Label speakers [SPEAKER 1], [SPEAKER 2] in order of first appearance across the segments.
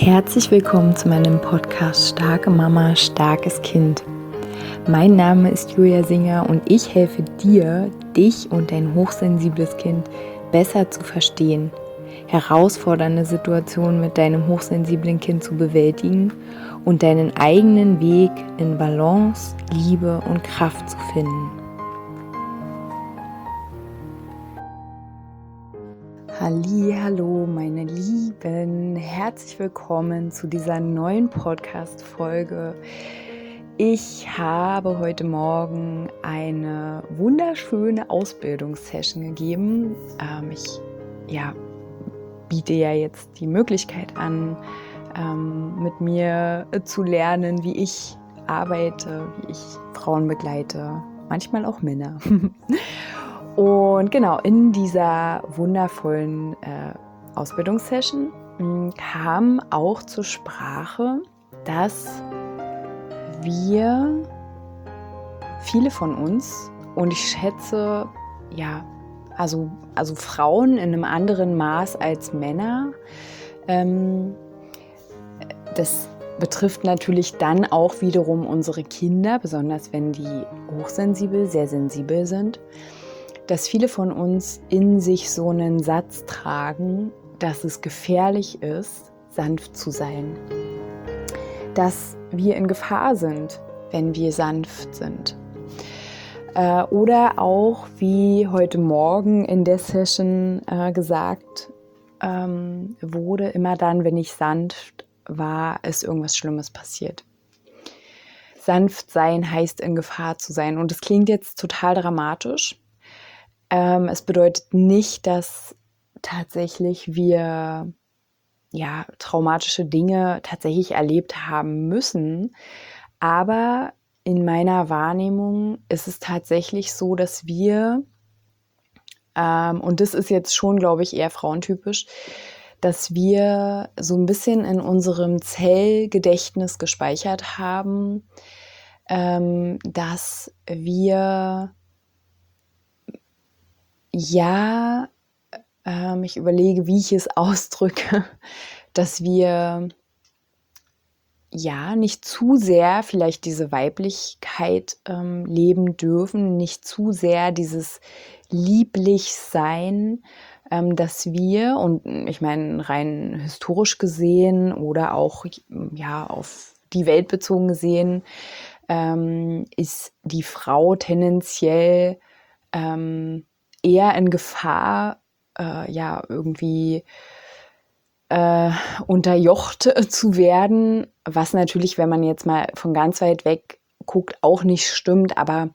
[SPEAKER 1] Herzlich willkommen zu meinem Podcast Starke Mama, starkes Kind. Mein Name ist Julia Singer und ich helfe dir, dich und dein hochsensibles Kind besser zu verstehen, herausfordernde Situationen mit deinem hochsensiblen Kind zu bewältigen und deinen eigenen Weg in Balance, Liebe und Kraft zu finden. Hallo, meine Lieben, herzlich willkommen zu dieser neuen Podcast-Folge. Ich habe heute Morgen eine wunderschöne Ausbildungssession gegeben. Ich biete ja jetzt die Möglichkeit an, mit mir zu lernen, wie ich arbeite, wie ich Frauen begleite, manchmal auch Männer. Und genau, in dieser wundervollen Ausbildungssession kam auch zur Sprache, dass viele von uns, und ich schätze, also Frauen in einem anderen Maß als Männer, das betrifft natürlich dann auch wiederum unsere Kinder, besonders wenn die hochsensibel, sehr sensibel sind, dass viele von uns in sich so einen Satz tragen, dass es gefährlich ist, sanft zu sein. Dass wir in Gefahr sind, wenn wir sanft sind. Oder auch, wie heute Morgen in der Session gesagt wurde, immer dann, wenn ich sanft war, ist irgendwas Schlimmes passiert. Sanft sein heißt, in Gefahr zu sein. Und es klingt jetzt total dramatisch. Es bedeutet nicht, dass tatsächlich wir traumatische Dinge tatsächlich erlebt haben müssen. Aber in meiner Wahrnehmung ist es tatsächlich so, dass wir, und das ist jetzt schon, glaube ich, eher frauentypisch, dass wir so ein bisschen in unserem Zellgedächtnis gespeichert haben, dass wir ich überlege, wie ich es ausdrücke, dass wir nicht zu sehr vielleicht diese Weiblichkeit leben dürfen, nicht zu sehr dieses Lieblichsein, dass wir, und ich meine rein historisch gesehen oder auch auf die Welt bezogen gesehen, ist die Frau tendenziell eher in Gefahr, irgendwie unterjocht zu werden, was natürlich, wenn man jetzt mal von ganz weit weg guckt, auch nicht stimmt, aber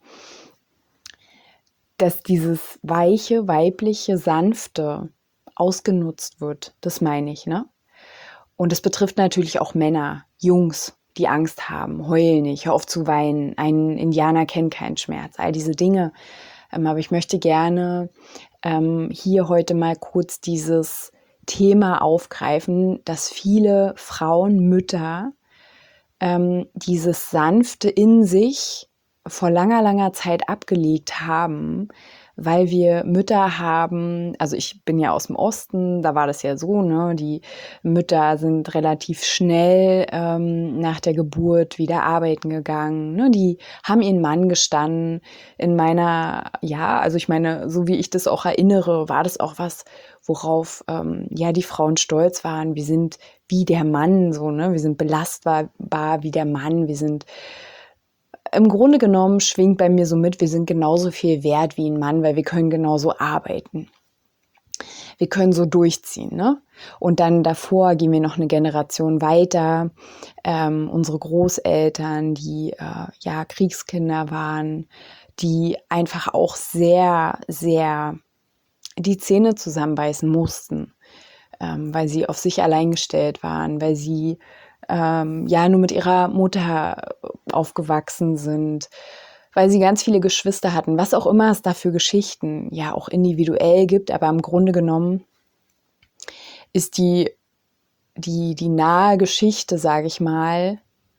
[SPEAKER 1] dass dieses weiche, weibliche, sanfte ausgenutzt wird, das meine ich, ne? Und das betrifft natürlich auch Männer, Jungs, die Angst haben, heul nicht, hör auf zu weinen, ein Indianer kennt keinen Schmerz, all diese Dinge. Aber ich möchte gerne hier heute mal kurz dieses Thema aufgreifen, dass viele Frauen, Mütter dieses Sanfte in sich vor langer, langer Zeit abgelegt haben, weil wir Mütter haben, also ich bin ja aus dem Osten, da war das ja so, ne, die Mütter sind relativ schnell nach der Geburt wieder arbeiten gegangen, ne, die haben ihren Mann gestanden. In meiner, also ich meine, so wie ich das auch erinnere, war das auch was, worauf die Frauen stolz waren. Wir sind wie der Mann, so, ne, wir sind belastbar wie der Mann, wir sind im Grunde genommen schwingt bei mir so mit, wir sind genauso viel wert wie ein Mann, weil wir können genauso arbeiten. Wir können so durchziehen, ne? Und dann davor gehen wir noch eine Generation weiter. Unsere Großeltern, die Kriegskinder waren, die einfach auch sehr, sehr die Zähne zusammenbeißen mussten, weil sie auf sich allein gestellt waren, weil sie nur mit ihrer Mutter aufgewachsen sind, weil sie ganz viele Geschwister hatten, was auch immer es da für Geschichten auch individuell gibt, aber im Grunde genommen ist die nahe Geschichte, sage ich mal,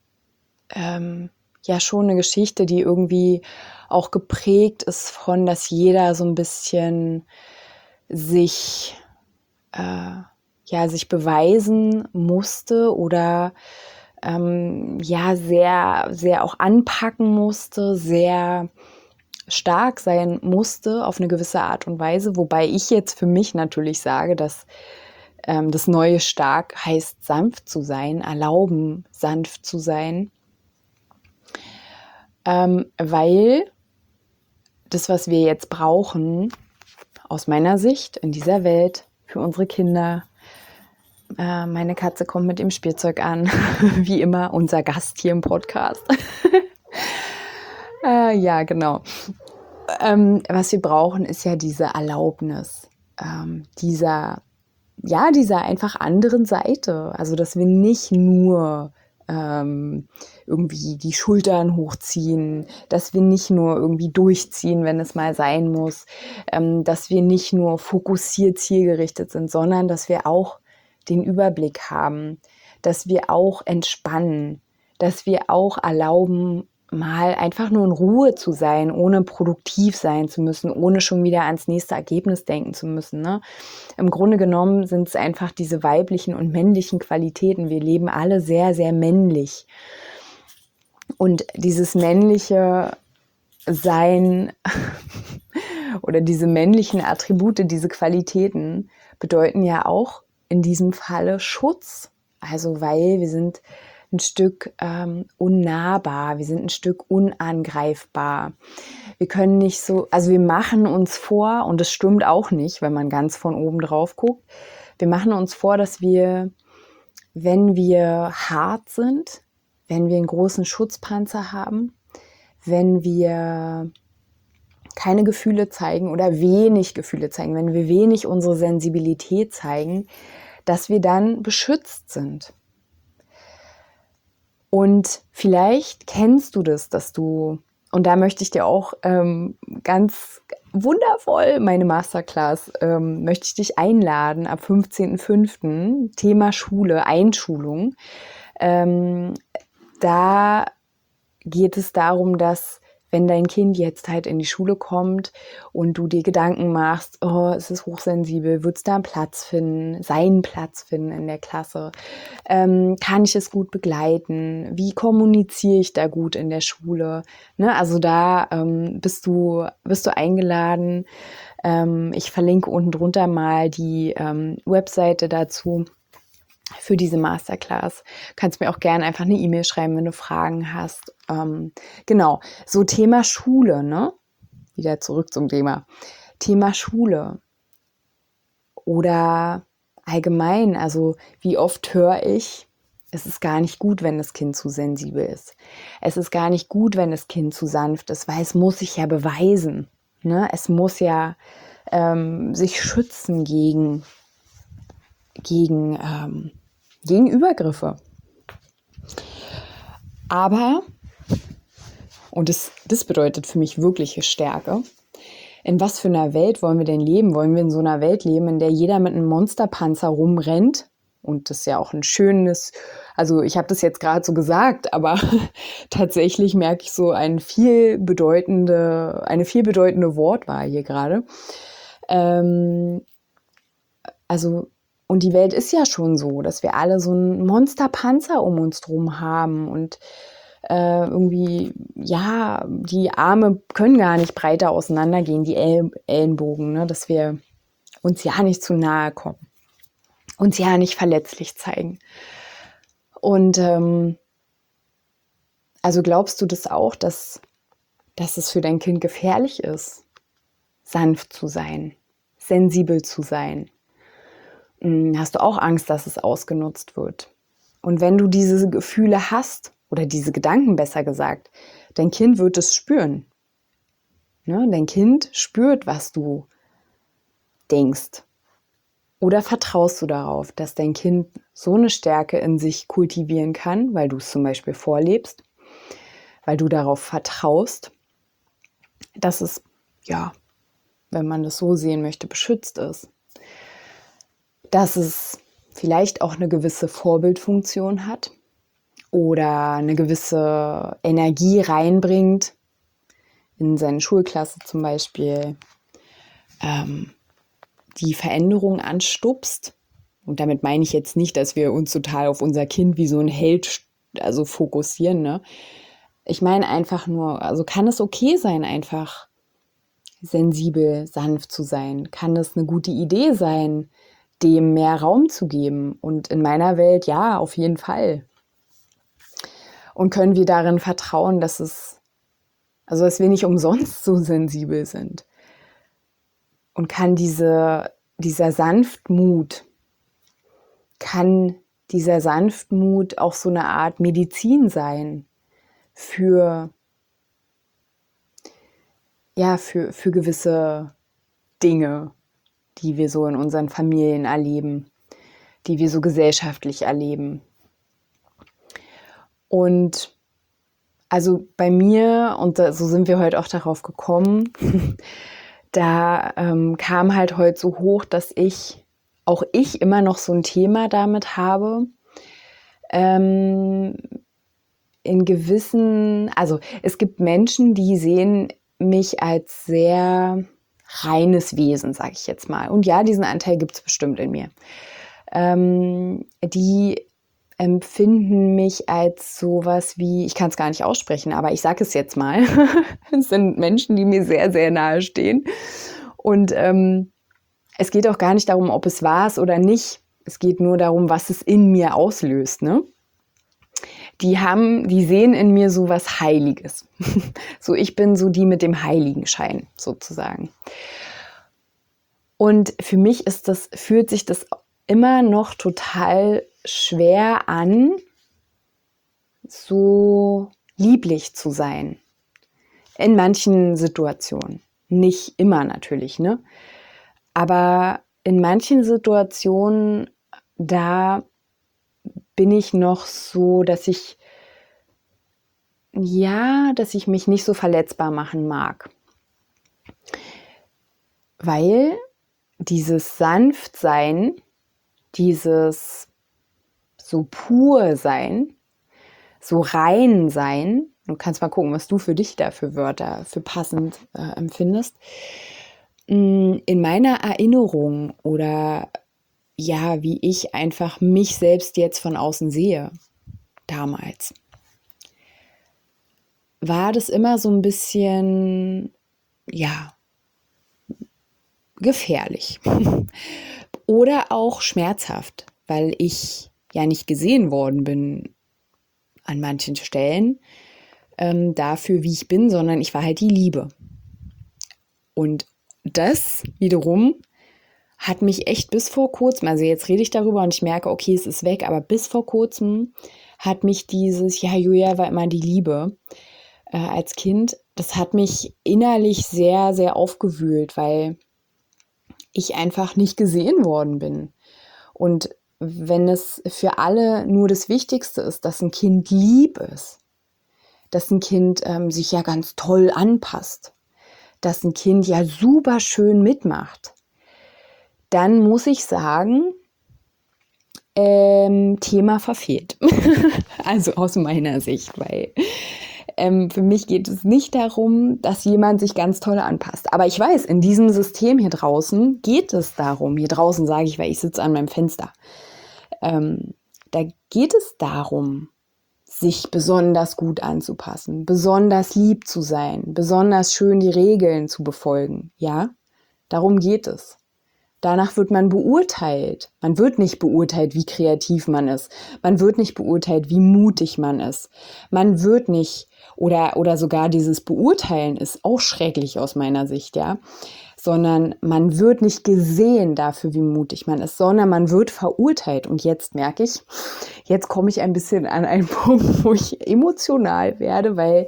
[SPEAKER 1] schon eine Geschichte, die irgendwie auch geprägt ist dass jeder so ein bisschen sich ja sich beweisen musste oder sehr, sehr auch anpacken musste, sehr stark sein musste auf eine gewisse Art und Weise. Wobei ich jetzt für mich natürlich sage, dass das neue Stark heißt, sanft zu sein, erlauben, sanft zu sein. Weil das, was wir jetzt brauchen, aus meiner Sicht in dieser Welt, für unsere Kinder, meine Katze kommt mit dem Spielzeug an, wie immer unser Gast hier im Podcast. Ja, genau. Was wir brauchen, ist ja diese Erlaubnis, dieser einfach anderen Seite. Also, dass wir nicht nur irgendwie die Schultern hochziehen, dass wir nicht nur irgendwie durchziehen, wenn es mal sein muss, dass wir nicht nur fokussiert zielgerichtet sind, sondern dass wir auch den Überblick haben, dass wir auch entspannen, dass wir auch erlauben, mal einfach nur in Ruhe zu sein, ohne produktiv sein zu müssen, ohne schon wieder ans nächste Ergebnis denken zu müssen. Ne? Im Grunde genommen sind es einfach diese weiblichen und männlichen Qualitäten. Wir leben alle sehr, sehr männlich. Und dieses männliche Sein oder diese männlichen Attribute, diese Qualitäten bedeuten ja auch in diesem Falle Schutz. Also weil wir sind ein Stück unnahbar, wir sind ein Stück unangreifbar. Wir können nicht so, also wir machen uns vor, und das stimmt auch nicht, wenn man ganz von oben drauf guckt, wir machen uns vor, dass wir, wenn wir hart sind, wenn wir einen großen Schutzpanzer haben, wenn wir keine Gefühle zeigen oder wenig Gefühle zeigen, wenn wir wenig unsere Sensibilität zeigen, dass wir dann beschützt sind. Und vielleicht kennst du das, dass du, und da möchte ich dir auch ganz wundervoll meine Masterclass, möchte ich dich einladen, ab 15.05. Thema Schule, Einschulung. Da geht es darum, dass wenn dein Kind jetzt halt in die Schule kommt und du dir Gedanken machst, oh, es ist hochsensibel, wird es da einen Platz finden, seinen Platz finden in der Klasse? Kann ich es gut begleiten? Wie kommuniziere ich da gut in der Schule? Ne? Also da bist du eingeladen. Ich verlinke unten drunter mal die Webseite dazu für diese Masterclass. Du kannst mir auch gerne einfach eine E-Mail schreiben, wenn du Fragen hast. Genau, so Thema Schule, ne? Wieder zurück zum Thema. Thema Schule. Oder allgemein, also wie oft höre ich, es ist gar nicht gut, wenn das Kind zu sensibel ist. Es ist gar nicht gut, wenn das Kind zu sanft ist, weil es muss sich ja beweisen. Ne? Es muss ja sich schützen gegen Übergriffe. Aber, und das bedeutet für mich wirkliche Stärke, in was für einer Welt wollen wir denn leben? Wollen wir in so einer Welt leben, in der jeder mit einem Monsterpanzer rumrennt? Und das ist ja auch ein schönes, also ich habe das jetzt gerade so gesagt, aber tatsächlich merke ich so eine viel bedeutende Wortwahl hier gerade. Und die Welt ist ja schon so, dass wir alle so einen Monsterpanzer um uns drum haben und irgendwie, ja, die Arme können gar nicht breiter auseinandergehen, die Ellenbogen, ne? Dass wir uns ja nicht zu nahe kommen, uns ja nicht verletzlich zeigen. Und also glaubst du das auch, dass es für dein Kind gefährlich ist, sanft zu sein, sensibel zu sein? Hast du auch Angst, dass es ausgenutzt wird? Und wenn du diese Gefühle hast, oder diese Gedanken besser gesagt, dein Kind wird es spüren. Ne? Dein Kind spürt, was du denkst. Oder vertraust du darauf, dass dein Kind so eine Stärke in sich kultivieren kann, weil du es zum Beispiel vorlebst, weil du darauf vertraust, dass es, ja, wenn man das so sehen möchte, beschützt ist. Dass es vielleicht auch eine gewisse Vorbildfunktion hat oder eine gewisse Energie reinbringt, in seine Schulklasse zum Beispiel, die Veränderung anstupst, Und damit meine ich jetzt nicht, dass wir uns total auf unser Kind wie so ein Held also fokussieren, ne? Ich meine einfach nur, also kann es okay sein, einfach sensibel, sanft zu sein? Kann es eine gute Idee sein, dem mehr Raum zu geben? Und in meiner Welt, ja, auf jeden Fall. Und können wir darin vertrauen, dass dass wir nicht umsonst so sensibel sind? Und kann dieser Sanftmut, auch so eine Art Medizin sein für gewisse Dinge, die wir so in unseren Familien erleben, die wir so gesellschaftlich erleben. Und also bei mir, und so sind wir heute auch darauf gekommen, da kam halt heute so hoch, dass auch ich immer noch so ein Thema damit habe, in gewissen, also es gibt Menschen, die sehen mich als sehr reines Wesen, sage ich jetzt mal. Und ja, diesen Anteil gibt es bestimmt in mir. Die empfinden mich als sowas wie, ich kann es gar nicht aussprechen, aber ich sage es jetzt mal. Es sind Menschen, die mir sehr, sehr nahe stehen. Und es geht auch gar nicht darum, ob es wahr ist oder nicht. Es geht nur darum, was es in mir auslöst, ne? Die sehen in mir so was Heiliges. So, ich bin so die mit dem Heiligenschein sozusagen. Und für mich fühlt sich das immer noch total schwer an, so lieblich zu sein. In manchen Situationen. Nicht immer natürlich, ne? Aber in manchen Situationen, da bin ich noch so, dass ich mich nicht so verletzbar machen mag. Weil dieses Sanftsein, dieses so pur sein, so rein sein, du kannst mal gucken, was du für dich da für Wörter für passend empfindest, in meiner Erinnerung oder ja, wie ich einfach mich selbst jetzt von außen sehe, damals, war das immer so ein bisschen, ja, gefährlich oder auch schmerzhaft, weil ich ja nicht gesehen worden bin an manchen Stellen dafür, wie ich bin, sondern ich war halt die Liebe. Und das wiederum hat mich echt bis vor kurzem, also jetzt rede ich darüber und ich merke, okay, es ist weg, aber bis vor kurzem hat mich dieses, ja, Julia war immer die Liebe als Kind, das hat mich innerlich sehr, sehr aufgewühlt, weil ich einfach nicht gesehen worden bin. Und wenn es für alle nur das Wichtigste ist, dass ein Kind lieb ist, dass ein Kind sich ja ganz toll anpasst, dass ein Kind ja super schön mitmacht, dann muss ich sagen, Thema verfehlt. Also aus meiner Sicht, weil für mich geht es nicht darum, dass jemand sich ganz toll anpasst. Aber ich weiß, in diesem System hier draußen geht es darum, hier draußen sage ich, weil ich sitze an meinem Fenster, da geht es darum, sich besonders gut anzupassen, besonders lieb zu sein, besonders schön die Regeln zu befolgen. Ja, darum geht es. Danach wird man beurteilt. Man wird nicht beurteilt, wie kreativ man ist. Man wird nicht beurteilt, wie mutig man ist. Man wird nicht, oder sogar dieses Beurteilen ist auch schrecklich aus meiner Sicht, ja. Sondern man wird nicht gesehen dafür, wie mutig man ist, sondern man wird verurteilt. Und jetzt merke ich, jetzt komme ich ein bisschen an einen Punkt, wo ich emotional werde, weil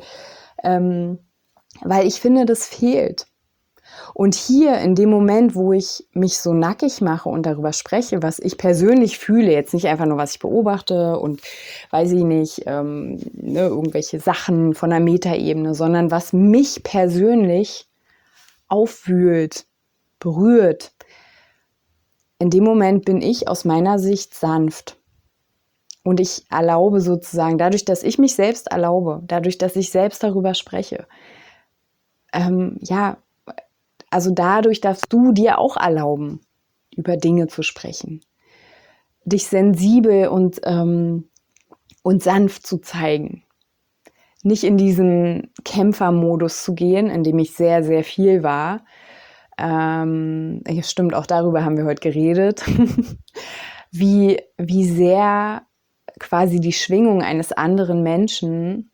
[SPEAKER 1] ich finde, das fehlt. Und hier in dem Moment, wo ich mich so nackig mache und darüber spreche, was ich persönlich fühle, jetzt nicht einfach nur, was ich beobachte und weiß ich nicht, irgendwelche Sachen von der Metaebene, sondern was mich persönlich aufwühlt, berührt. In dem Moment bin ich aus meiner Sicht sanft. Und ich erlaube sozusagen, dadurch, dass ich mich selbst erlaube, dadurch, dass ich selbst darüber spreche, also dadurch darfst du dir auch erlauben, über Dinge zu sprechen. dich sensibel und sanft zu zeigen. Nicht in diesen Kämpfermodus zu gehen, in dem ich sehr, sehr viel war. Stimmt, auch darüber haben wir heute geredet. wie sehr quasi die Schwingung eines anderen Menschen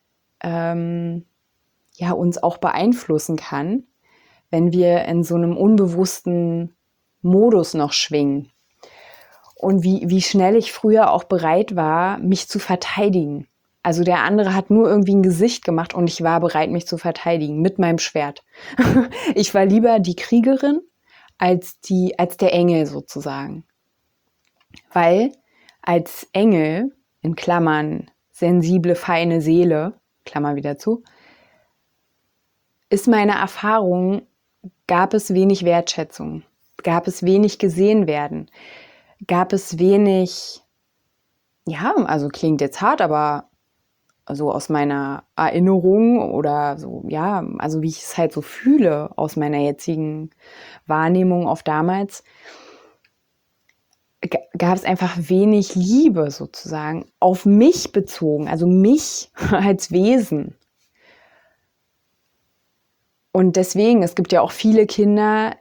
[SPEAKER 1] uns auch beeinflussen kann, wenn wir in so einem unbewussten Modus noch schwingen. Und wie schnell ich früher auch bereit war, mich zu verteidigen. Also der andere hat nur irgendwie ein Gesicht gemacht und ich war bereit, mich zu verteidigen mit meinem Schwert. Ich war lieber die Kriegerin als der Engel sozusagen. Weil als Engel, in Klammern, sensible, feine Seele, Klammer wieder zu, ist meine Erfahrung, gab es wenig Wertschätzung, gab es wenig gesehen werden, gab es wenig, also klingt jetzt hart, aber so aus meiner Erinnerung oder so, also wie ich es halt so fühle aus meiner jetzigen Wahrnehmung auf damals, gab es einfach wenig Liebe sozusagen auf mich bezogen, also mich als Wesen. Und deswegen, es gibt ja auch viele Kinder,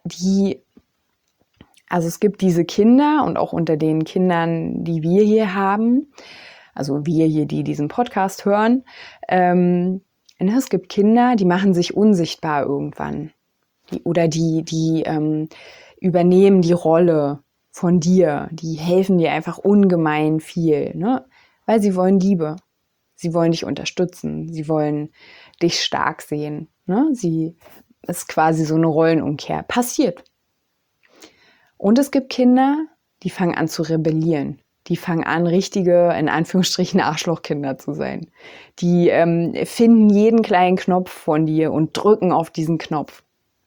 [SPEAKER 1] es gibt diese Kinder und auch unter den Kindern, die wir hier haben, also wir hier, die diesen Podcast hören, es gibt Kinder, die machen sich unsichtbar irgendwann. Die übernehmen die Rolle von dir, die helfen dir einfach ungemein viel, ne? Weil sie wollen Liebe, sie wollen dich unterstützen, sie wollen dich stark sehen, ne? Ist quasi so eine Rollenumkehr. Passiert. Und es gibt Kinder, die fangen an zu rebellieren. Die fangen an, richtige, in Anführungsstrichen, Arschlochkinder zu sein. Die finden jeden kleinen Knopf von dir und drücken auf diesen Knopf.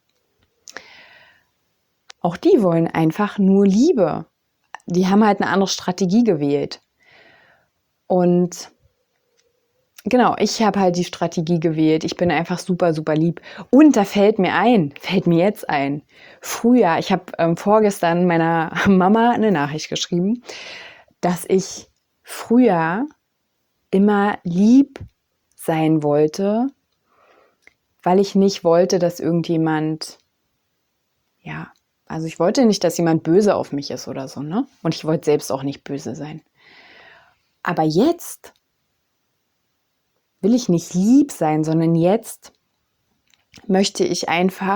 [SPEAKER 1] Auch die wollen einfach nur Liebe. Die haben halt eine andere Strategie gewählt. Und genau, ich habe halt die Strategie gewählt. Ich bin einfach super, super lieb. Und da fällt mir jetzt ein. Früher, ich habe vorgestern meiner Mama eine Nachricht geschrieben, dass ich früher immer lieb sein wollte, weil ich nicht wollte, dass irgendjemand, also ich wollte nicht, dass jemand böse auf mich ist oder so, ne? Und ich wollte selbst auch nicht böse sein. Aber jetzt will ich nicht lieb sein, sondern jetzt möchte ich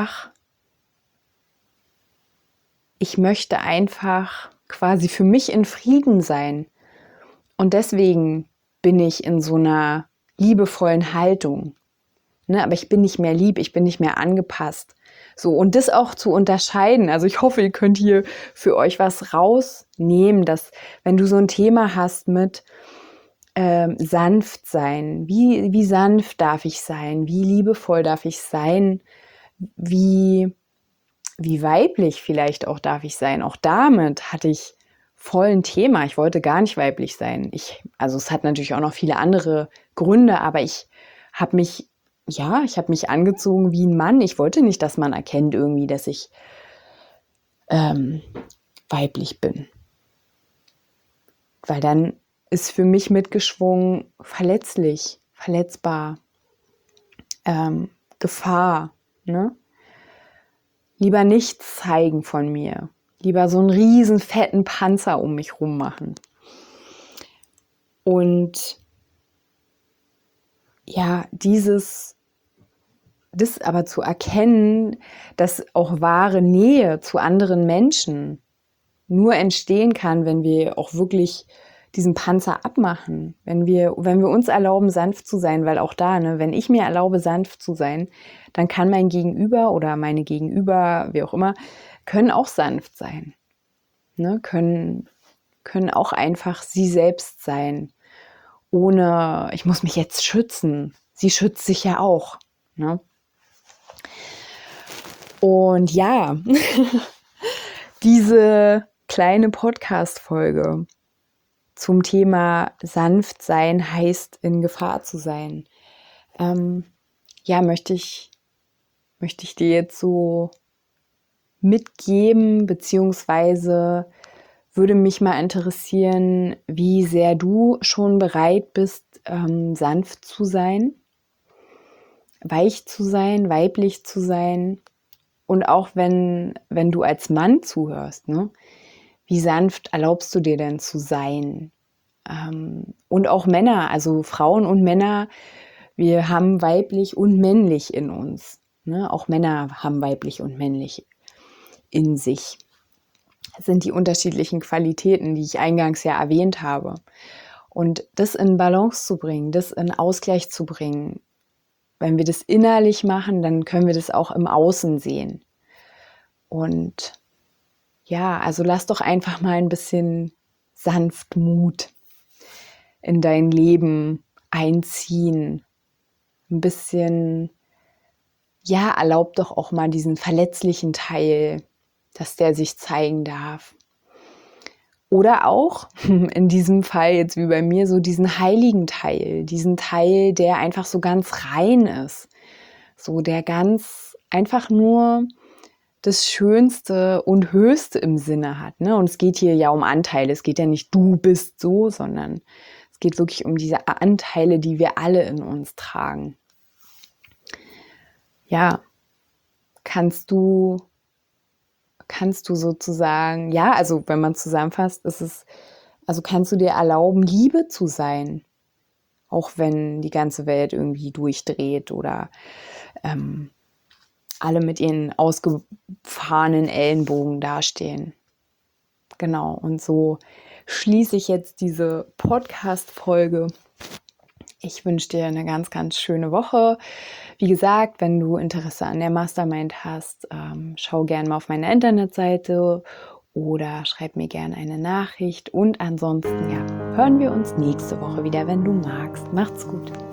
[SPEAKER 1] möchte einfach quasi für mich in Frieden sein. Und deswegen bin ich in so einer liebevollen Haltung. Ne? Aber ich bin nicht mehr lieb, ich bin nicht mehr angepasst. So, und das auch zu unterscheiden. Also ich hoffe, ihr könnt hier für euch was rausnehmen, dass wenn du so ein Thema hast mit sanft sein, wie sanft darf ich sein, wie liebevoll darf ich sein, wie weiblich vielleicht auch darf ich sein. Auch damit hatte ich voll ein Thema. Ich wollte gar nicht weiblich sein. Es hat natürlich auch noch viele andere Gründe, aber ich habe mich angezogen wie ein Mann. Ich wollte nicht, dass man erkennt irgendwie, dass ich weiblich bin. Weil dann ist für mich mitgeschwungen verletzlich, verletzbar, Gefahr, ne? Lieber nichts zeigen von mir. Lieber so einen riesen fetten Panzer um mich rum machen. Und ja, das aber zu erkennen, dass auch wahre Nähe zu anderen Menschen nur entstehen kann, wenn wir auch wirklich diesen Panzer abmachen, wenn wir uns erlauben, sanft zu sein, weil auch da, ne, wenn ich mir erlaube, sanft zu sein, dann kann mein Gegenüber oder meine Gegenüber, wie auch immer, können auch sanft sein, ne, können auch einfach sie selbst sein, ohne, ich muss mich jetzt schützen. Sie schützt sich ja auch, ne? Und ja, diese kleine Podcast-Folge zum Thema sanft sein heißt, in Gefahr zu sein. Möchte ich dir jetzt so mitgeben, beziehungsweise würde mich mal interessieren, wie sehr du schon bereit bist, sanft zu sein, weich zu sein, weiblich zu sein. Und auch wenn du als Mann zuhörst, ne? Wie sanft erlaubst du dir denn zu sein? Und auch Männer, also Frauen und Männer, wir haben weiblich und männlich in uns. Ne? Auch Männer haben weiblich und männlich in sich. Das sind die unterschiedlichen Qualitäten, die ich eingangs ja erwähnt habe. Und das in Balance zu bringen, das in Ausgleich zu bringen, wenn wir das innerlich machen, dann können wir das auch im Außen sehen. Und ja, also lass doch einfach mal ein bisschen Sanftmut in dein Leben einziehen. Ein bisschen, ja, erlaub doch auch mal diesen verletzlichen Teil, dass der sich zeigen darf. Oder auch, in diesem Fall jetzt wie bei mir, so diesen heiligen Teil, diesen Teil, der einfach so ganz rein ist. So der ganz einfach nur das Schönste und Höchste im Sinne hat. Ne? Und es geht hier ja um Anteile. Es geht ja nicht, du bist so, sondern es geht wirklich um diese Anteile, die wir alle in uns tragen. Ja, kannst du sozusagen, ja, also wenn man zusammenfasst, also kannst du dir erlauben, Liebe zu sein, auch wenn die ganze Welt irgendwie durchdreht oder alle mit ihren ausgefahrenen Ellenbogen dastehen. Genau, und so schließe ich jetzt diese Podcast-Folge. Ich wünsche dir eine ganz, ganz schöne Woche. Wie gesagt, wenn du Interesse an der Mastermind hast, schau gerne mal auf meine Internetseite oder schreib mir gerne eine Nachricht. Und ansonsten, ja, hören wir uns nächste Woche wieder, wenn du magst. Macht's gut.